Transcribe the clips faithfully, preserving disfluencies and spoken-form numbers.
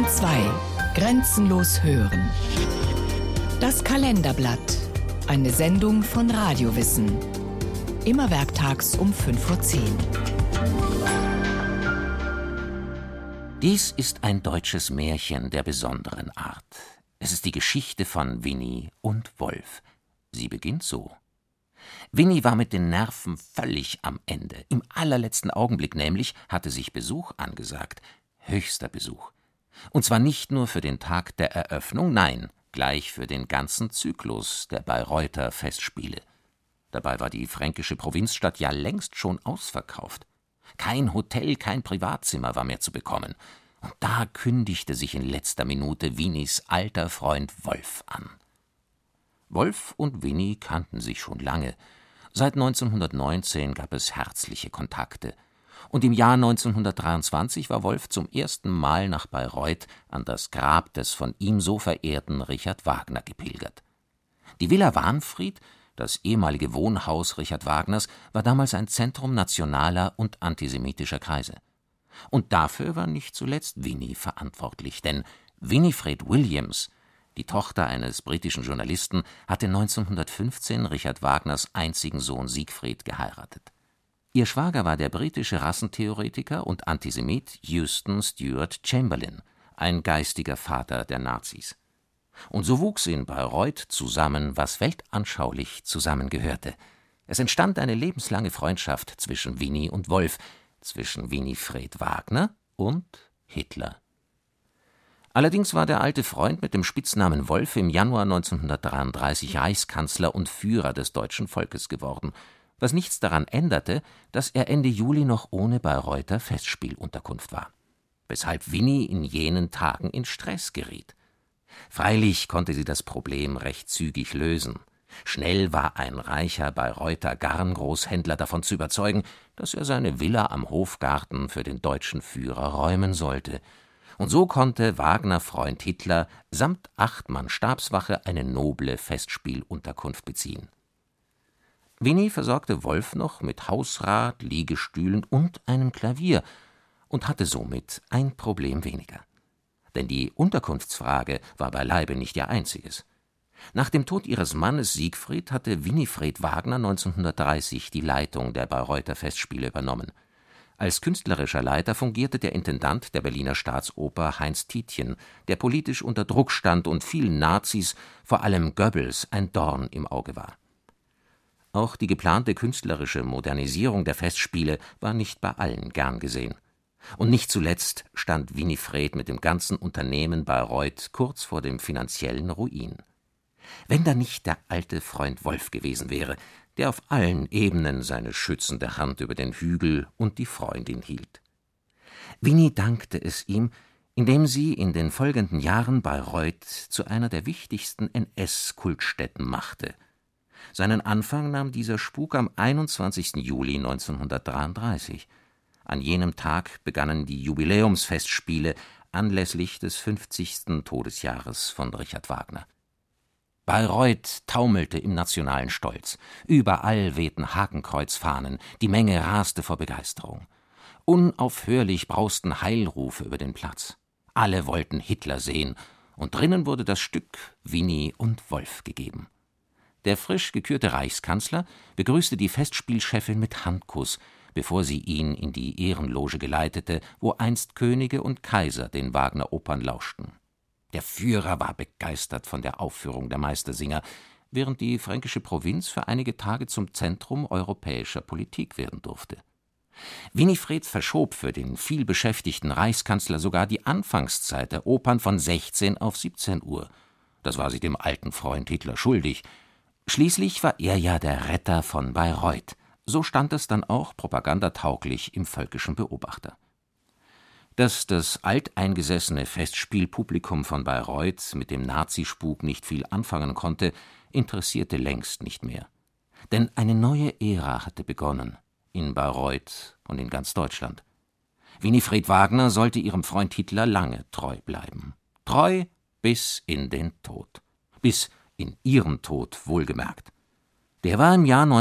Bayern zwei. Grenzenlos hören. Das Kalenderblatt. Eine Sendung von Radiowissen. Immer werktags um fünf Uhr zehn. Dies ist ein deutsches Märchen der besonderen Art. Es ist die Geschichte von Winnie und Wolf. Sie beginnt so. Winnie war mit den Nerven völlig am Ende. Im allerletzten Augenblick nämlich hatte sich Besuch angesagt. Höchster Besuch. Und zwar nicht nur für den Tag der Eröffnung, nein, gleich für den ganzen Zyklus der Bayreuther Festspiele. Dabei war die fränkische Provinzstadt ja längst schon ausverkauft. Kein Hotel, kein Privatzimmer war mehr zu bekommen. Und da kündigte sich in letzter Minute Winnies alter Freund Wolf an. Wolf und Winnie kannten sich schon lange. Seit neunzehnhundertneunzehn gab es herzliche Kontakte. Und im Jahr neunzehnhundertdreiundzwanzig war Wolf zum ersten Mal nach Bayreuth an das Grab des von ihm so verehrten Richard Wagner gepilgert. Die Villa Wahnfried, das ehemalige Wohnhaus Richard Wagners, war damals ein Zentrum nationaler und antisemitischer Kreise. Und dafür war nicht zuletzt Winnie verantwortlich, denn Winifred Williams, die Tochter eines britischen Journalisten, hatte neunzehnhundertfünfzehn Richard Wagners einzigen Sohn Siegfried geheiratet. Ihr Schwager war der britische Rassentheoretiker und Antisemit Houston Stewart Chamberlain, ein geistiger Vater der Nazis. Und so wuchs in Bayreuth zusammen, was weltanschaulich zusammengehörte. Es entstand eine lebenslange Freundschaft zwischen Winnie und Wolf, zwischen Winifred Wagner und Hitler. Allerdings war der alte Freund mit dem Spitznamen Wolf im Januar neunzehnhundertdreiunddreißig Reichskanzler und Führer des deutschen Volkes geworden, was nichts daran änderte, dass er Ende Juli noch ohne Bayreuther Festspielunterkunft war, weshalb Winnie in jenen Tagen in Stress geriet. Freilich konnte sie das Problem recht zügig lösen. Schnell war ein reicher Bayreuther Garngroßhändler davon zu überzeugen, dass er seine Villa am Hofgarten für den deutschen Führer räumen sollte. Und so konnte Wagner-Freund Hitler samt acht Mann Stabswache eine noble Festspielunterkunft beziehen. Winnie versorgte Wolf noch mit Hausrat, Liegestühlen und einem Klavier und hatte somit ein Problem weniger. Denn die Unterkunftsfrage war beileibe nicht ihr einziges. Nach dem Tod ihres Mannes Siegfried hatte Winifred Wagner neunzehnhundertdreißig die Leitung der Bayreuther Festspiele übernommen. Als künstlerischer Leiter fungierte der Intendant der Berliner Staatsoper Heinz Tietjen, der politisch unter Druck stand und vielen Nazis, vor allem Goebbels, ein Dorn im Auge war. Auch die geplante künstlerische Modernisierung der Festspiele war nicht bei allen gern gesehen. Und nicht zuletzt stand Winifred mit dem ganzen Unternehmen Bayreuth kurz vor dem finanziellen Ruin. Wenn da nicht der alte Freund Wolf gewesen wäre, der auf allen Ebenen seine schützende Hand über den Hügel und die Freundin hielt. Winnie dankte es ihm, indem sie in den folgenden Jahren Bayreuth zu einer der wichtigsten N S-Kultstätten machte. Seinen Anfang nahm dieser Spuk am einundzwanzigsten Juli neunzehnhundertdreiunddreißig. An jenem Tag begannen die Jubiläumsfestspiele anlässlich des fünfzigsten Todesjahres von Richard Wagner. Bayreuth taumelte im nationalen Stolz. Überall wehten Hakenkreuzfahnen, die Menge raste vor Begeisterung. Unaufhörlich brausten Heilrufe über den Platz. Alle wollten Hitler sehen, und drinnen wurde das Stück Winnie und Wolf gegeben. Der frisch gekürte Reichskanzler begrüßte die Festspielchefin mit Handkuss, bevor sie ihn in die Ehrenloge geleitete, wo einst Könige und Kaiser den Wagner-Opern lauschten. Der Führer war begeistert von der Aufführung der Meistersinger, während die fränkische Provinz für einige Tage zum Zentrum europäischer Politik werden durfte. Winifred verschob für den vielbeschäftigten Reichskanzler sogar die Anfangszeit der Opern von sechzehn auf siebzehn Uhr. Das war sie dem alten Freund Hitler schuldig. Schließlich war er ja der Retter von Bayreuth. So stand es dann auch propagandatauglich im Völkischen Beobachter. Dass das alteingesessene Festspielpublikum von Bayreuth mit dem Nazispuk nicht viel anfangen konnte, interessierte längst nicht mehr. Denn eine neue Ära hatte begonnen, in Bayreuth und in ganz Deutschland. Winifred Wagner sollte ihrem Freund Hitler lange treu bleiben. Treu bis in den Tod. Bis in ihren Tod, wohlgemerkt. Der war im Jahr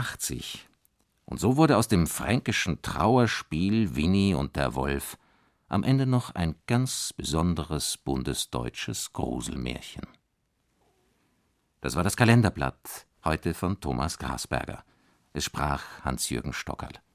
neunzehnhundertachtzig. Und so wurde aus dem fränkischen Trauerspiel Winnie und der Wolf am Ende noch ein ganz besonderes bundesdeutsches Gruselmärchen. Das war das Kalenderblatt, heute von Thomas Grasberger. Es sprach Hans-Jürgen Stockerl.